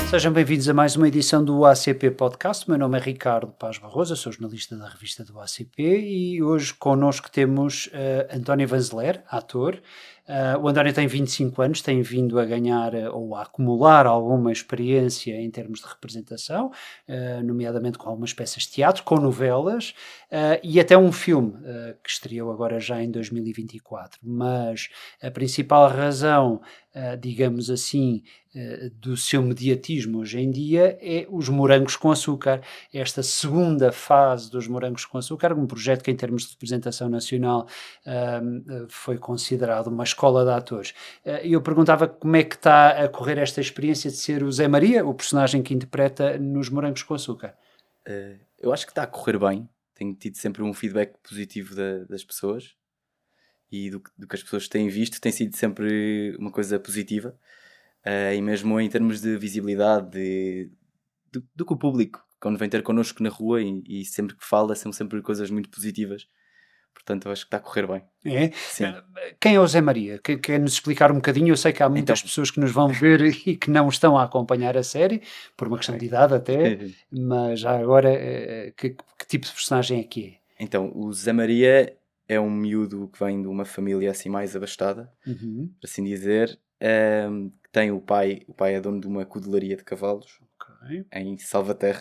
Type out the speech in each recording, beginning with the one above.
Sejam bem-vindos a mais uma edição do ACP Podcast. O meu nome é Ricardo Paz Barroso, eu sou jornalista da revista do ACP e hoje connosco temos António Vanzeler, ator. O António tem 25 anos, tem vindo a ganhar ou a acumular alguma experiência em termos de representação, nomeadamente com algumas peças de teatro, com novelas e até um filme que estreou agora já em 2024. Mas a principal razão, digamos assim, do seu mediatismo hoje em dia é os morangos com açúcar, esta segunda fase dos morangos com açúcar, um projeto que em termos de representação nacional foi considerado uma escola de atores. Eu perguntava como é que está a correr esta experiência de ser o Zé Maria, o personagem que interpreta nos Morangos com Açúcar. Eu acho que está a correr bem, tenho tido sempre um feedback positivo das pessoas e do que as pessoas têm visto tem sido sempre uma coisa positiva. E mesmo em termos de visibilidade do que o público, quando vem ter connosco na rua e sempre que fala, são sempre coisas muito positivas. Portanto, eu acho que está a correr bem. É? Sim. Quem é o Zé Maria? Quer-nos explicar um bocadinho? Eu sei que há muitas pessoas que nos vão ver e que não estão a acompanhar a série, por uma questão de idade até, mas já agora, que tipo de personagem é que é? Então, o Zé Maria é um miúdo que vem de uma família assim mais abastada, por assim dizer. Que tem o pai é dono de uma cudelaria de cavalos em Salvaterra.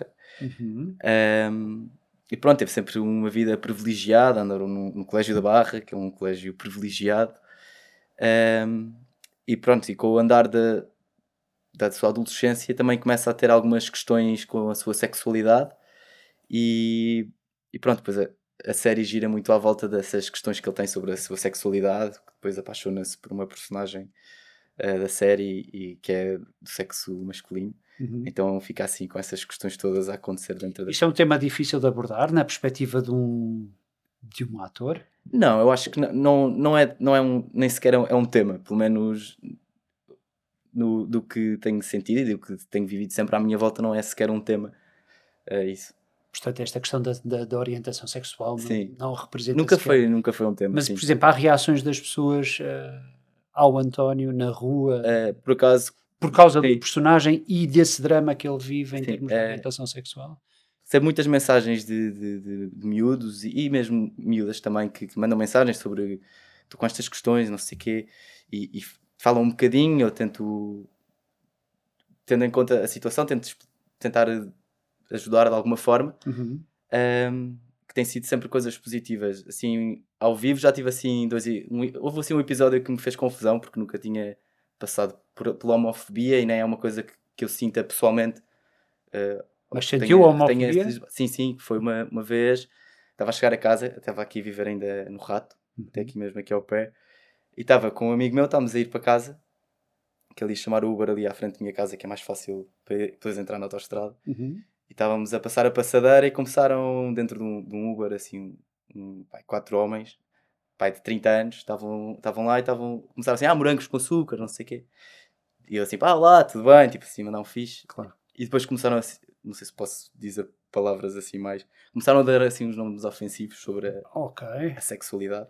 E pronto, teve sempre uma vida privilegiada, andaram no Colégio da Barra, que é um colégio privilegiado. E pronto, e com o andar da sua adolescência também começa a ter algumas questões com a sua sexualidade e pronto, depois a série gira muito à volta dessas questões que ele tem sobre a sua sexualidade, que depois apaixona-se por uma personagem da série e que é do sexo masculino. Então fica assim com essas questões todas a acontecer dentro da... Isto é um tema difícil de abordar na perspectiva de um ator? Não, eu acho que não é nem sequer é um tema, pelo menos do que tenho sentido e do que tenho vivido sempre à minha volta, não é sequer um tema. É isso. Portanto, esta questão da orientação sexual não representa nunca foi um tema. Mas, sim. por exemplo, há reações das pessoas ao António na rua Por acaso, por causa do personagem e desse drama que ele vive em termos de orientação sexual? Recebo muitas mensagens de miúdos e mesmo miúdas também que mandam mensagens sobre estou com estas questões, não sei o quê, e falam um bocadinho. Eu tento, tendo em conta a situação, tento tentar ajudar de alguma forma, que tem sido sempre coisas positivas. Assim, ao vivo já tive assim houve assim um episódio que me fez confusão porque nunca tinha passado pela homofobia e nem é uma coisa que eu sinta pessoalmente. Mas sentiu a homofobia? Sim, foi uma vez, estava a chegar a casa, estava aqui a viver ainda no Rato, até aqui mesmo, aqui ao pé, e estava com um amigo meu, estávamos a ir para casa, que ele ia chamar o Uber ali à frente da minha casa, que é mais fácil para depois entrar na autoestrada, e estávamos a passar a passadeira e começaram dentro de um Uber, assim, 4 homens, pai de 30 anos, estavam lá e começaram assim, morangos com açúcar, não sei o quê, e eu assim, lá, tudo bem, tipo assim, mandar um fixe. Claro. E depois começaram a, não sei se posso dizer palavras assim mais, começaram a dar assim uns nomes ofensivos sobre a sexualidade.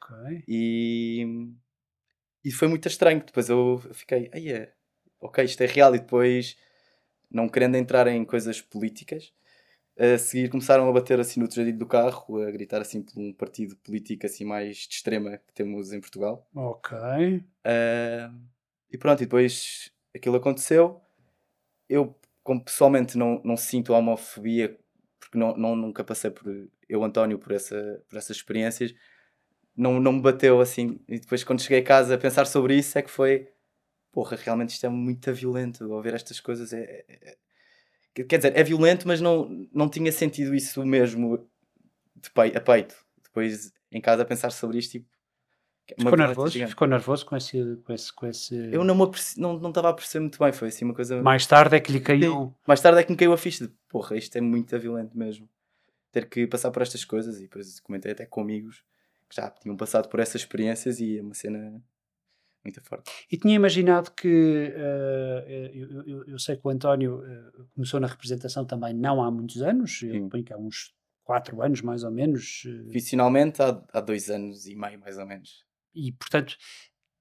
E foi muito estranho. Depois eu fiquei, ok, isto é real. E depois, não querendo entrar em coisas políticas, a seguir começaram a bater assim no tejadilho do carro, a gritar assim por um partido político assim mais de extrema que temos em Portugal. E pronto, e depois aquilo aconteceu. Eu, como pessoalmente não sinto a homofobia, porque nunca passei eu, António, por essas experiências, não me bateu assim. E depois, quando cheguei a casa a pensar sobre isso, é que foi, realmente isto é muito violento. Ao ver estas coisas, quer dizer, é violento, mas não tinha sentido isso mesmo a peito. Depois, em casa, a pensar sobre isto, tipo, Ficou nervoso com esse... Eu não estava a perceber muito bem, foi assim uma coisa... Mais tarde é que lhe caiu... Mais tarde é que me caiu a ficha de, isto é muito violento mesmo. Ter que passar por estas coisas, e depois comentei até com amigos que já tinham passado por essas experiências e é uma cena muito forte. E tinha imaginado que... eu sei que o António começou na representação também não há muitos anos, eu suponho que há uns 4 anos mais ou menos. Profissionalmente há 2 anos e meio mais ou menos. E, portanto,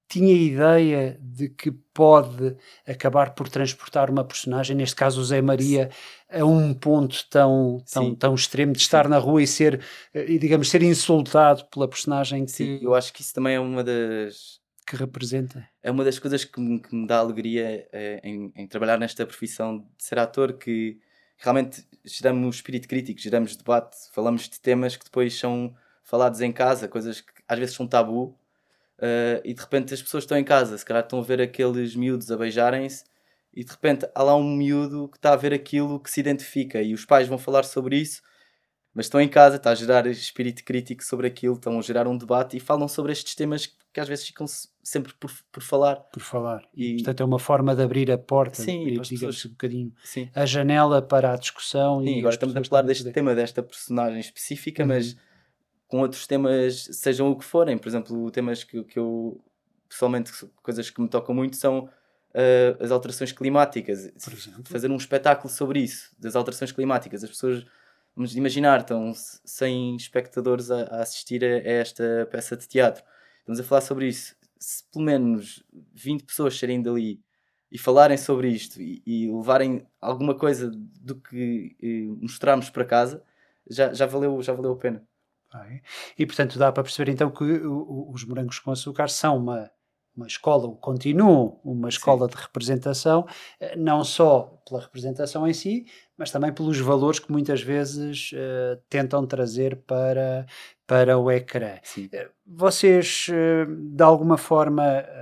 tinha ideia de que pode acabar por transportar uma personagem, neste caso o Zé Maria, a um ponto Sim, tão extremo de sim. estar na rua e ser, e digamos, ser insultado pela personagem Sim, eu acho que isso também que representa? é uma das coisas que me dá alegria em trabalhar nesta profissão de ser ator, que realmente geramos espírito crítico, geramos debate, falamos de temas que depois são falados em casa, coisas que às vezes são tabu, e de repente as pessoas estão em casa, se calhar estão a ver aqueles miúdos a beijarem-se, e de repente há lá um miúdo que está a ver aquilo que se identifica, e os pais vão falar sobre isso, mas estão em casa, está a gerar espírito crítico sobre aquilo, estão a gerar um debate e falam sobre estes temas que às vezes ficam sempre por falar. Por falar. E, E portanto, é uma forma de abrir a porta, de sim, abrir, para as digamos, pessoas. um bocadinho Sim, a janela para a discussão sim, e agora as estamos a pessoas falar também deste poder. tema, desta personagem específica, mas Uhum. com outros temas, sejam o que forem. Por exemplo, temas que eu pessoalmente, coisas que me tocam muito são as alterações climáticas. Por exemplo. Fazer um espetáculo sobre isso, das alterações climáticas. As pessoas, vamos imaginar, estão 100 espectadores a assistir a esta peça de teatro. Estamos a falar sobre isso. Se pelo menos 20 pessoas saírem dali e falarem sobre isto e levarem alguma coisa do que mostrarmos para casa, já valeu a pena. Ok. E, portanto, dá para perceber então que os Morangos com Açúcar são uma escola, ou continuam uma Sim, escola de representação, não só pela representação em si, mas também pelos valores que muitas vezes tentam trazer para o ecrã. sim. Vocês, de alguma forma,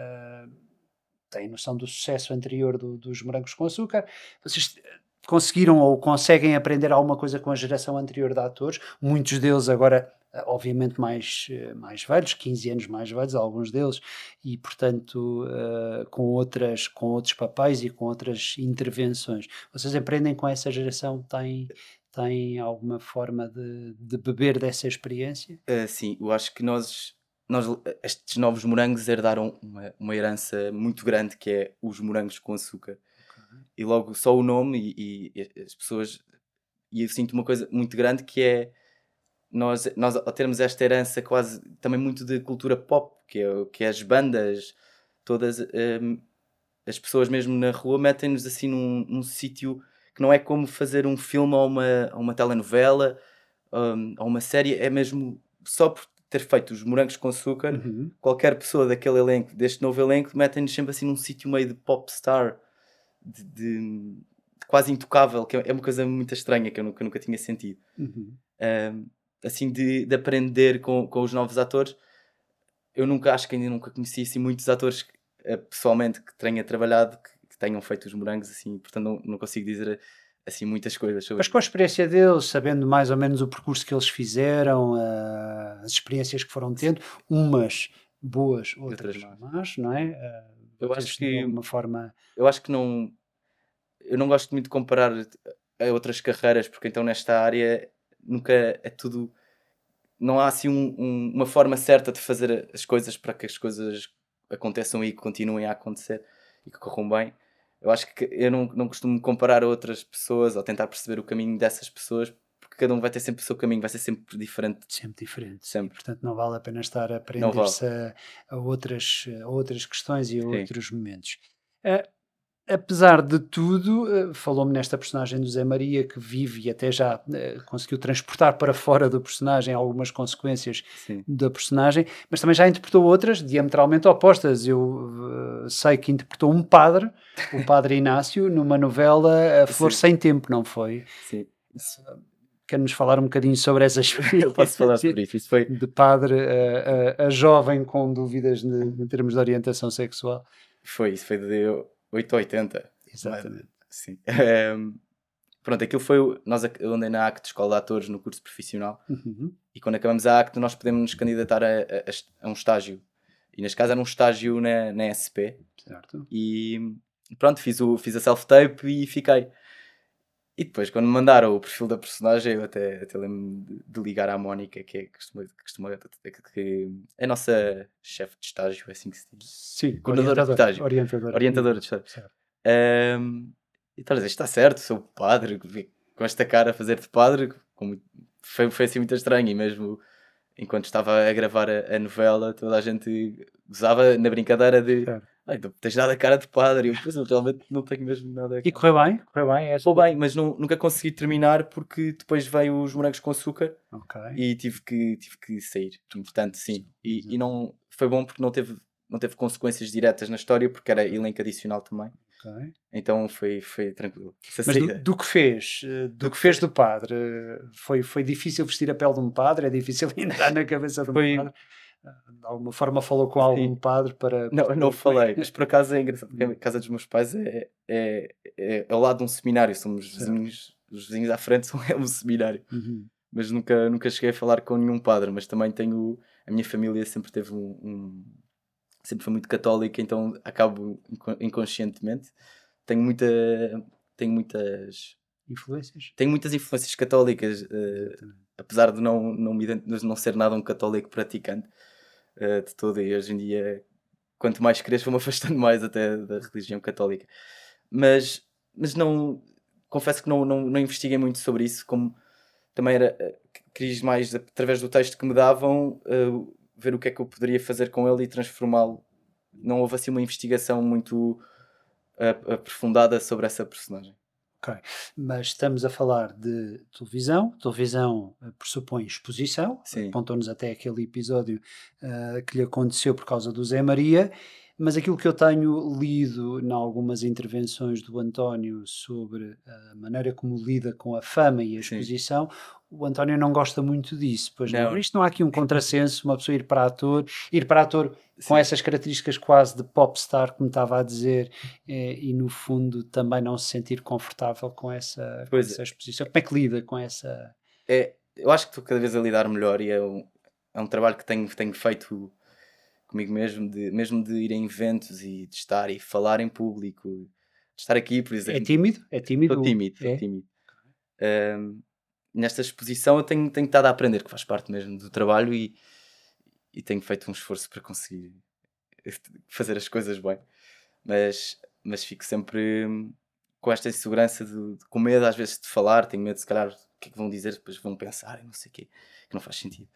têm noção do sucesso anterior dos Morangos com Açúcar. Vocês conseguiram ou conseguem aprender alguma coisa com a geração anterior de atores? Muitos deles agora, obviamente, mais velhos, 15 anos mais velhos, alguns deles, e portanto com outros papéis e com outras intervenções. Vocês aprendem com essa geração? Têm alguma forma de beber dessa experiência? Sim, eu acho que nós estes novos morangos herdaram uma herança muito grande que é os morangos com açúcar. Ok. E logo só o nome e as pessoas. E eu sinto uma coisa muito grande que é nós ao termos esta herança quase também muito de cultura pop, que é as bandas, todas as pessoas mesmo na rua metem-nos assim num sítio que não é como fazer um filme ou uma telenovela ou uma série, é mesmo só por ter feito os morangos com açúcar, Uhum. qualquer pessoa daquele elenco, deste novo elenco, metem-nos sempre assim num sítio meio de popstar, de quase intocável, que é uma coisa muito estranha que eu nunca tinha sentido. Uhum. Ahm, assim de aprender com os novos atores. Eu nunca, acho que ainda nunca conheci assim muitos atores pessoalmente que tenha trabalhado, que tenham feito os morangos assim, portanto não consigo dizer assim muitas coisas Mas sobre com a isso. experiência deles, sabendo mais ou menos o percurso que eles fizeram, as experiências que foram Sim, tendo, umas boas, e outras outras más. más, não é? Eu acho Vocês de que alguma forma. eu acho que não, eu não gosto muito de comparar a outras carreiras, porque então nesta área nunca é tudo, não há assim uma forma certa de fazer as coisas para que as coisas aconteçam e continuem a acontecer e que corram bem. Eu acho que eu não costumo comparar a outras pessoas ou tentar perceber o caminho dessas pessoas, porque cada um vai ter sempre o seu caminho, vai ser sempre diferente, Sempre diferente e sempre. portanto não vale a pena estar a Não vale. prender-se a outras questões e a Sim, outros momentos. Eh, Apesar de tudo, falou-me nesta personagem do Zé Maria que vive e até já conseguiu transportar para fora do personagem algumas consequências sim. da personagem, mas também já interpretou outras diametralmente opostas. Eu sei que interpretou um padre, o Padre Inácio, numa novela A Flor Sim, Sem Tempo, não foi? sim. Quer-nos falar um bocadinho sobre essa Eu posso falar experiência sobre isso. Isso foi, de padre a jovem com dúvidas em termos de orientação sexual? isso foi de 8 a 80. Mas, Exatamente. sim. Pronto, aquilo foi. Eu andei na ACT, Escola de Atores, no curso profissional. Uhum. E quando acabamos a ACT, nós podemos nos candidatar a um estágio. E neste caso era um estágio na SP. Certo. E pronto, fiz a self-tape e fiquei. E depois, quando me mandaram o perfil da personagem, eu até lembro-me de ligar à Mónica, que é a nossa chefe de estágio, é assim que se diz. Sim, Coordenadora de orientadora, estágio. orientadora. Orientadora de estágio. Certo. E tal, isto está certo, sou padre, com esta cara a fazer de padre, foi assim muito estranho. E mesmo enquanto estava a gravar a novela, toda a gente gozava na brincadeira de Certo. então, tens nada a cara de padre. Eu, pois, eu realmente não tenho mesmo nada a E cara. correu bem? Correu bem? Estou bem, mas nunca consegui terminar porque depois veio os morangos com açúcar Ok. e tive que sair. Portanto, sim. E não foi bom porque não teve consequências diretas na história porque era elenco adicional também. Ok. Então foi tranquilo. Essa Mas saída. do que fez, do que fez do padre, foi difícil vestir a pele de um padre? É difícil entrar na cabeça de um Foi. padre? De alguma forma falou com algum Sim. padre para Não, perceber não como é falei, mas por acaso é engraçado, porque a casa dos meus pais é ao lado de um seminário, somos Certo. vizinhos, os vizinhos à frente são é um seminário, Uhum. mas nunca cheguei a falar com nenhum padre, mas também a minha família sempre teve sempre foi muito católica, então acabo inconscientemente, tenho muita, tenho muitas, Influências? tenho muitas influências católicas, Exatamente. apesar de de não ser nada um católico praticante, de todo, e hoje em dia quanto mais cresço vou-me afastando mais até da religião católica. Mas não, confesso que não investiguei muito sobre isso, como também quis mais, através do texto que me davam, ver o que é que eu poderia fazer com ele e transformá-lo. Não houve assim uma investigação muito aprofundada sobre essa personagem. Ok. Mas estamos a falar de televisão. Televisão pressupõe exposição. Sim, Apontou-nos até aquele episódio que lhe aconteceu por causa do Zé Maria. Mas aquilo que eu tenho lido em algumas intervenções do António sobre a maneira como lida com a fama e a sim. exposição, o António não gosta muito disso, pois não. Não, Isto não há aqui um contrassenso, uma pessoa ir para ator com sim. essas características quase de popstar, como estava a dizer, e no fundo também não se sentir confortável com Pois essa exposição. Como é que lida com essa. eu acho que estou cada vez a lidar melhor e é um trabalho que tenho feito comigo mesmo, mesmo de ir a eventos e de estar e falar em público, de estar aqui, por É exemplo. tímido? É tímido? Sou É? tímido. Ahm, Nesta exposição eu tenho estado a aprender, que faz parte mesmo do trabalho e tenho feito um esforço para conseguir fazer as coisas bem. Mas fico sempre com esta insegurança com medo às vezes de falar, tenho medo se calhar o que é que vão dizer, depois vão pensar e não sei o quê, que não faz sentido.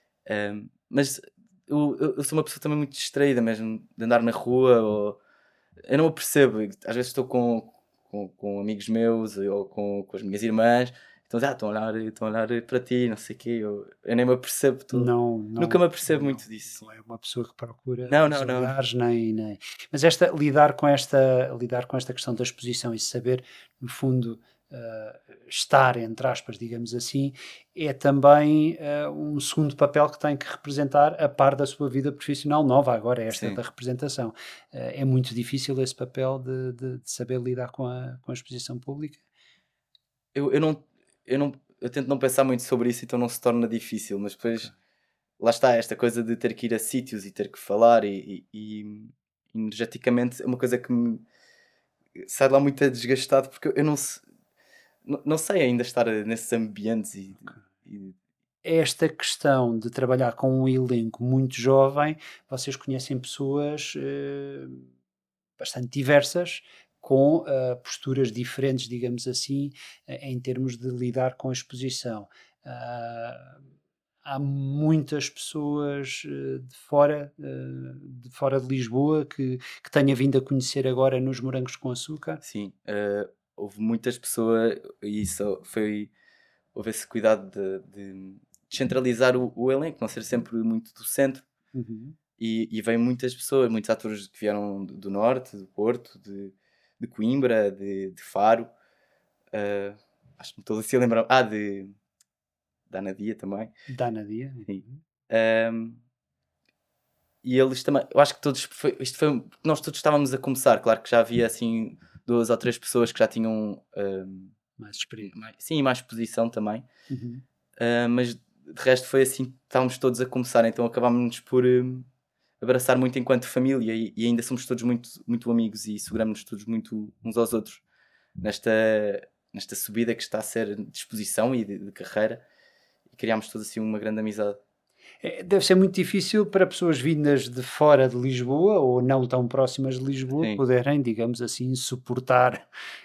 Mas eu sou uma pessoa também muito distraída mesmo, de andar na rua, ou eu não o percebo, às vezes estou com amigos meus ou com as minhas irmãs, então estão a olhar para ti, não sei o quê, eu nem me apercebo, Não, nunca não, me apercebo não, muito disso. não é uma pessoa que procura Não, os não, não. olhares, nem. Mas lidar com esta questão da exposição e saber, no fundo, estar, entre aspas, digamos assim, é também um segundo papel que tem que representar a par da sua vida profissional nova, agora esta Sim. da representação. É muito difícil esse papel de saber lidar com a exposição pública. Eu não eu não eu tento não pensar muito sobre isso, então não se torna difícil, mas Ok. depois lá está esta coisa de ter que ir a sítios e ter que falar energeticamente é uma coisa que me sai de lá muito desgastado, porque eu não sei ainda estar nesses ambientes e Esta questão de trabalhar com um elenco muito jovem, vocês conhecem pessoas bastante diversas, com posturas diferentes, digamos assim, em termos de lidar com a exposição. Ah, há muitas pessoas de fora de Lisboa que tenha vindo a conhecer agora nos Morangos com Açúcar. sim, houve muitas pessoas e isso houve esse cuidado de descentralizar o elenco, não ser sempre muito do centro. Uhum. E vêm muitas pessoas, muitos atores que vieram do Norte, do Porto, de Coimbra, de Faro. Acho que me estou assim a lembrar. Da Anadia também. Da Nadia. Sim. Ahm, e eles também, eu acho que todos, isto foi, nós todos estávamos a começar, claro que já havia assim 2 ou 3 pessoas que já tinham Mais experiente. mais exposição também. Uhum. Mas de resto foi assim, estávamos todos a começar, então acabámos por abraçar muito enquanto família e ainda somos todos muito amigos e seguramos-nos todos muito uns aos outros nesta, nesta subida que está a ser de exposição e de carreira e criámos todos assim uma grande amizade. Deve ser muito difícil para pessoas vindas de fora de Lisboa ou não tão próximas de Lisboa Sim. poderem, digamos assim, suportar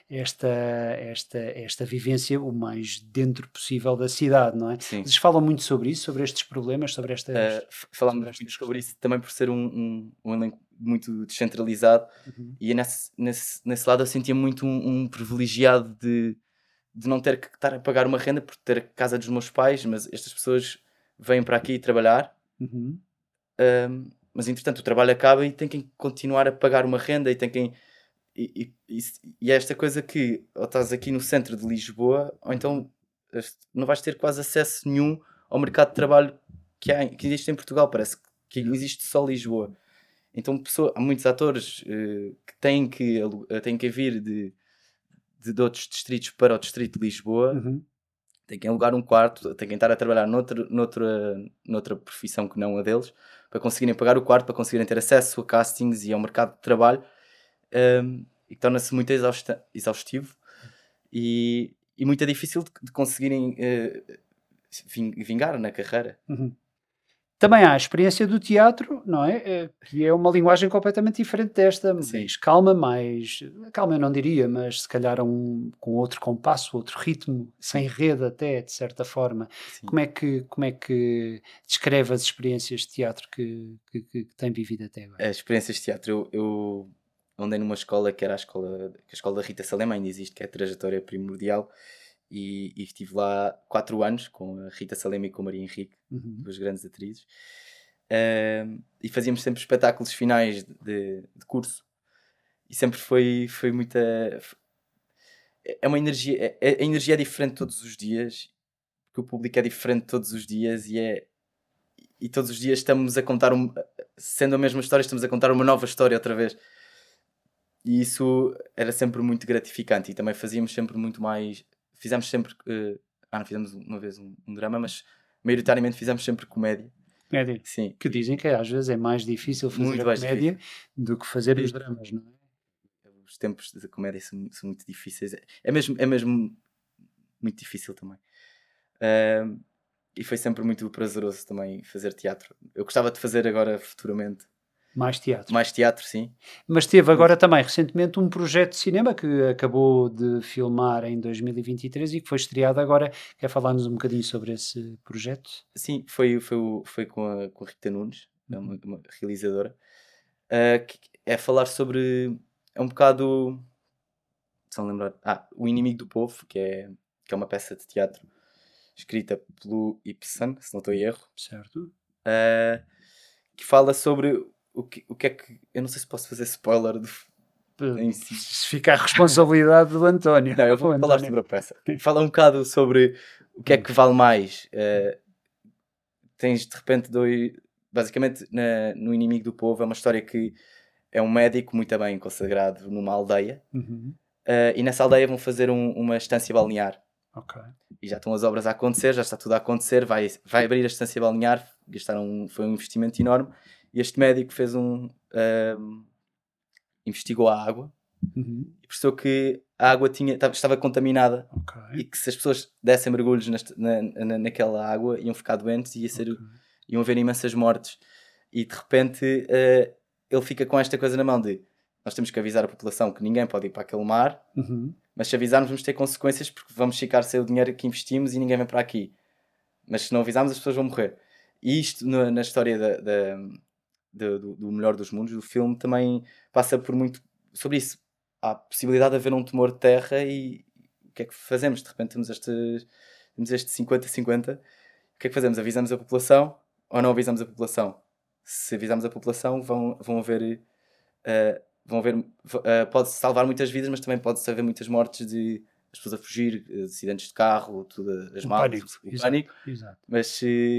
esta vivência o mais dentro possível da cidade, não é? Sim. Eles falam muito sobre isso, sobre estes problemas, sobre Falámos sobre estas muito sobre questões. isso também por ser um elenco muito descentralizado Uhum, e é nesse lado eu sentia muito um privilegiado de não ter que estar a pagar uma renda por ter a casa dos meus pais, mas estas pessoas vêm para aqui trabalhar, uhum, mas entretanto o trabalho acaba e têm que continuar a pagar uma renda e têm que. E é esta coisa que ou estás aqui no centro de Lisboa ou então não vais ter quase acesso nenhum ao mercado de trabalho que existe em Portugal. Parece que yeah, existe só Lisboa. Então há muitos atores que têm que vir de outros distritos para o distrito de Lisboa, uhum, têm que alugar um quarto, têm que estar a trabalhar noutra profissão que não a deles, para conseguirem pagar o quarto, para conseguirem ter acesso a castings e ao mercado de trabalho, e que torna-se muito exaustivo e muito difícil de conseguirem vingar na carreira. uhum. Também há a experiência do teatro, não é? Que é uma linguagem completamente diferente desta, Sim, mais calma, calma eu não diria, mas se calhar com outro compasso, outro ritmo, sem sim, rede até, de certa forma. sim. Como é que descreve as experiências de teatro que tem vivido até agora? As experiências de teatro, eu andei numa escola que era a escola da Rita Salema, ainda existe, que é a trajetória primordial, e estive lá 4 anos com a Rita Salema e com a Maria Henrique, Uhum. duas grandes atrizes, e fazíamos sempre espetáculos finais de curso, e sempre foi muita. É uma energia, a energia é diferente todos os dias, porque o público é diferente todos os dias e todos os dias estamos a contar, sendo a mesma história, estamos a contar uma nova história outra vez. E isso era sempre muito gratificante e também fazíamos sempre muito mais. Fizemos sempre. Não fizemos uma vez um drama, mas maioritariamente fizemos sempre comédia. Comédia. Sim, Que dizem que às vezes é mais difícil fazer muito a mais comédia difícil. do que fazer os Sim. dramas, não é? Os tempos da comédia são muito difíceis. É mesmo muito difícil também. Ahm, e foi sempre muito prazeroso também fazer teatro. Eu gostava de fazer agora, futuramente, Mais teatro. mais teatro, sim. Mas teve Muito. agora também recentemente um projeto de cinema que acabou de filmar em 2023 e que foi estreado agora. Quer falar-nos um bocadinho sobre esse projeto? Sim, foi com a Rita Nunes, é Uhum. uma realizadora, que é falar sobre. É um bocado. Se não lembrar. O Inimigo do Povo, que é uma peça de teatro escrita pelo Ibsen, se não estou em erro, Certo. ah, que fala sobre o que é que. Eu não sei se posso fazer spoiler em si. Se fica a responsabilidade do António. Não, eu O vou falar António. sobre a peça. Fala um bocado sobre o que é que vale mais. Tens de repente dois. Basicamente, no Inimigo do Povo é uma história que é um médico muito bem consagrado numa aldeia. Uhum. E nessa aldeia vão fazer uma estância balnear. Ok. E já estão as obras a acontecer, já está tudo a acontecer. Vai abrir a estância balnear. Foi um investimento enorme. E este médico investigou a água Uhum. e percebeu que a água estava contaminada Ok. e que se as pessoas dessem mergulhos naquela água iam ficar doentes e Ok. iam haver imensas mortes. E de repente ele fica com esta coisa na mão de nós temos que avisar a população que ninguém pode ir para aquele mar, Uhum. mas se avisarmos vamos ter consequências porque vamos ficar sem o dinheiro que investimos e ninguém vem para aqui. Mas se não avisarmos as pessoas vão morrer. E isto na história do Melhor dos Mundos, do filme, também passa por muito sobre isso. Há a possibilidade de haver um tumor de terra e o que é que fazemos? De repente temos este 50-50. O que é que fazemos? Avisamos a população ou não avisamos a população? Se avisamos a população, pode-se salvar muitas vidas, mas também pode-se haver muitas mortes de as pessoas a fugir, acidentes de carro, tudo, as O malas, pânico. o Exato. pânico. Exato. Mas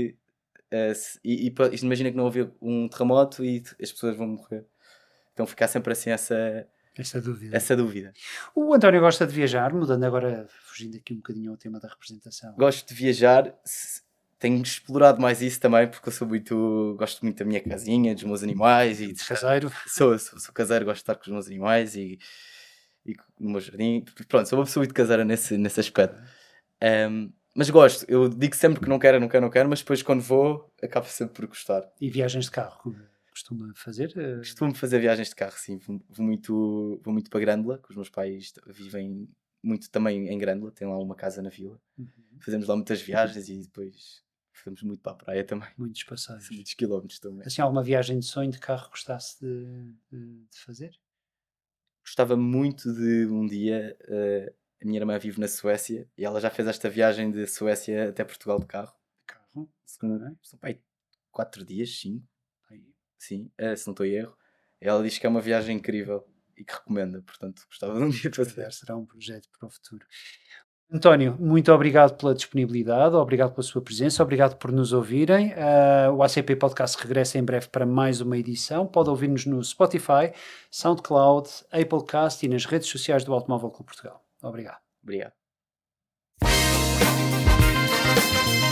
imagina que não houve um terremoto e as pessoas vão morrer. Então ficar sempre assim Essa dúvida. essa dúvida. O António gosta de viajar, mudando agora, fugindo aqui um bocadinho ao tema da representação. Gosto de viajar, tenho explorado mais isso também, porque gosto muito da minha casinha, dos meus animais e de estar. Caseiro. Sou caseiro, gosto de estar com os meus animais e no meu jardim. Pronto, sou uma pessoa muito caseira nesse aspecto. Mas gosto, eu digo sempre que não quero, mas depois quando vou, acabo sempre por gostar. E viagens de carro, costuma fazer? Costumo fazer viagens de carro, sim. Vou muito para Grândola, que os meus pais vivem muito também em Grândola, têm lá uma casa na vila. Fazemos lá muitas viagens e depois fomos muito para a praia também. Muitos passeios. Muitos quilómetros também. Assim, alguma viagem de sonho de carro gostasse de fazer? Gostava muito de um dia. A minha irmã vive na Suécia e ela já fez esta viagem de Suécia até Portugal de carro. De carro? São pai 4 dias, 5. Aí. Sim, se não estou em erro. Ela diz que é uma viagem incrível e que recomenda, portanto gostava de um dia fazer. Será um projeto para o futuro. António, muito obrigado pela disponibilidade, obrigado pela sua presença, obrigado por nos ouvirem. O ACP Podcast regressa em breve para mais uma edição. Pode ouvir-nos no Spotify, SoundCloud, Applecast e nas redes sociais do Automóvel Clube Portugal. Obrigado. Obrigado.